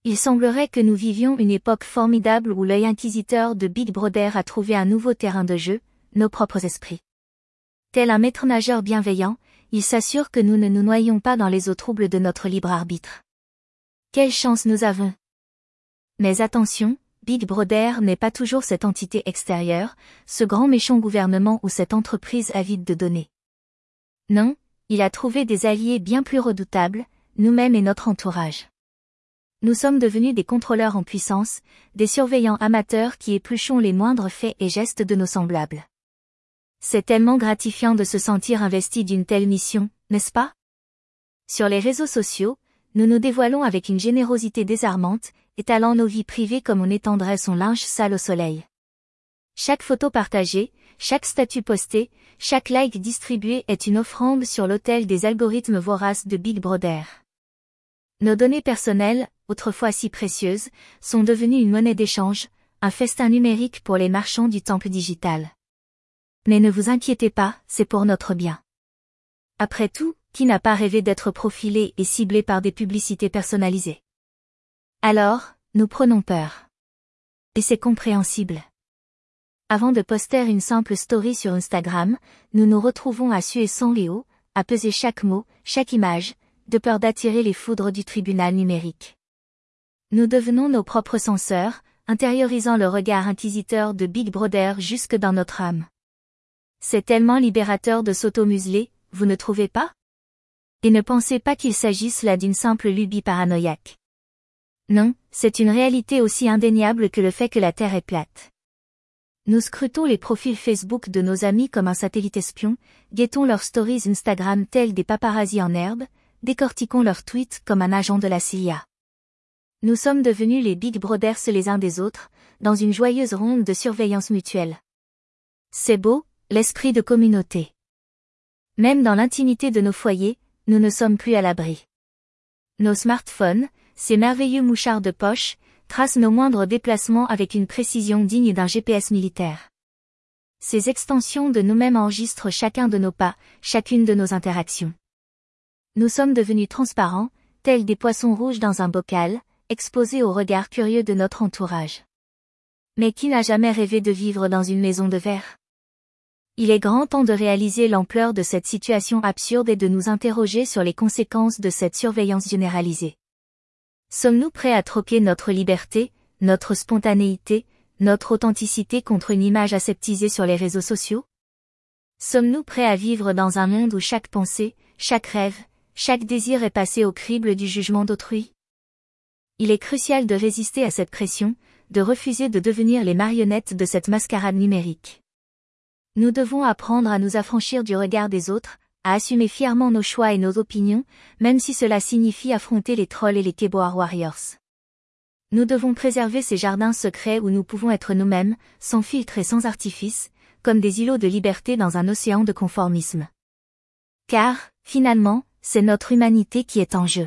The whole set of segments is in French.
Il semblerait que nous vivions une époque formidable où l'œil inquisiteur de Big Brother a trouvé un nouveau terrain de jeu, nos propres esprits. Tel un maître nageur bienveillant, il s'assure que nous ne nous noyons pas dans les eaux troubles de notre libre arbitre. Quelle chance nous avons! Mais attention, Big Brother n'est pas toujours cette entité extérieure, ce grand méchant gouvernement ou cette entreprise avide de données. Non, il a trouvé des alliés bien plus redoutables, nous-mêmes et notre entourage. Nous sommes devenus des contrôleurs en puissance, des surveillants amateurs qui épluchons les moindres faits et gestes de nos semblables. C'est tellement gratifiant de se sentir investi d'une telle mission, n'est-ce pas? Sur les réseaux sociaux, nous nous dévoilons avec une générosité désarmante, étalant nos vies privées comme on étendrait son linge sale au soleil. Chaque photo partagée, chaque statut posté, chaque like distribué est une offrande sur l'autel des algorithmes voraces de Big Brother. Nos données personnelles, autrefois si précieuses, sont devenues une monnaie d'échange, un festin numérique pour les marchands du temple digital. Mais ne vous inquiétez pas, c'est pour notre bien. Après tout, qui n'a pas rêvé d'être profilé et ciblé par des publicités personnalisées? Alors, nous prenons peur. Et c'est compréhensible. Avant de poster une simple story sur Instagram, nous nous retrouvons à suer sang et eau, à peser chaque mot, chaque image, de peur d'attirer les foudres du tribunal numérique. Nous devenons nos propres censeurs, intériorisant le regard inquisiteur de Big Brother jusque dans notre âme. C'est tellement libérateur de s'auto-museler, vous ne trouvez pas? Et ne pensez pas qu'il s'agisse là d'une simple lubie paranoïaque. Non, c'est une réalité aussi indéniable que le fait que la Terre est plate. Nous scrutons les profils Facebook de nos amis comme un satellite espion, guettons leurs stories Instagram tels des paparazzis en herbe, décortiquons leurs tweets comme un agent de la CIA. Nous sommes devenus les Big Brothers les uns des autres, dans une joyeuse ronde de surveillance mutuelle. C'est beau, l'esprit de communauté. Même dans l'intimité de nos foyers, nous ne sommes plus à l'abri. Nos smartphones, ces merveilleux mouchards de poche, tracent nos moindres déplacements avec une précision digne d'un GPS militaire. Ces extensions de nous-mêmes enregistrent chacun de nos pas, chacune de nos interactions. Nous sommes devenus transparents, tels des poissons rouges dans un bocal, exposés au regard curieux de notre entourage. Mais qui n'a jamais rêvé de vivre dans une maison de verre? Il est grand temps de réaliser l'ampleur de cette situation absurde et de nous interroger sur les conséquences de cette surveillance généralisée. Sommes-nous prêts à troquer notre liberté, notre spontanéité, notre authenticité contre une image aseptisée sur les réseaux sociaux? Sommes-nous prêts à vivre dans un monde où chaque pensée, chaque rêve, chaque désir est passé au crible du jugement d'autrui? Il est crucial de résister à cette pression, de refuser de devenir les marionnettes de cette mascarade numérique. Nous devons apprendre à nous affranchir du regard des autres, à assumer fièrement nos choix et nos opinions, même si cela signifie affronter les trolls et les keyboard warriors. Nous devons préserver ces jardins secrets où nous pouvons être nous-mêmes, sans filtre et sans artifice, comme des îlots de liberté dans un océan de conformisme. Car, finalement, c'est notre humanité qui est en jeu.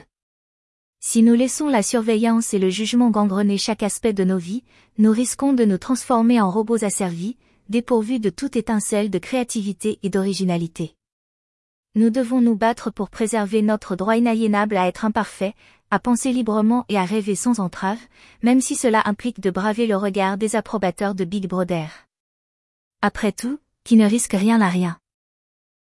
Si nous laissons la surveillance et le jugement gangrener chaque aspect de nos vies, nous risquons de nous transformer en robots asservis, dépourvus de toute étincelle de créativité et d'originalité. Nous devons nous battre pour préserver notre droit inaliénable à être imparfait, à penser librement et à rêver sans entrave, même si cela implique de braver le regard désapprobateur de Big Brother. Après tout, qui ne risque rien n'a rien.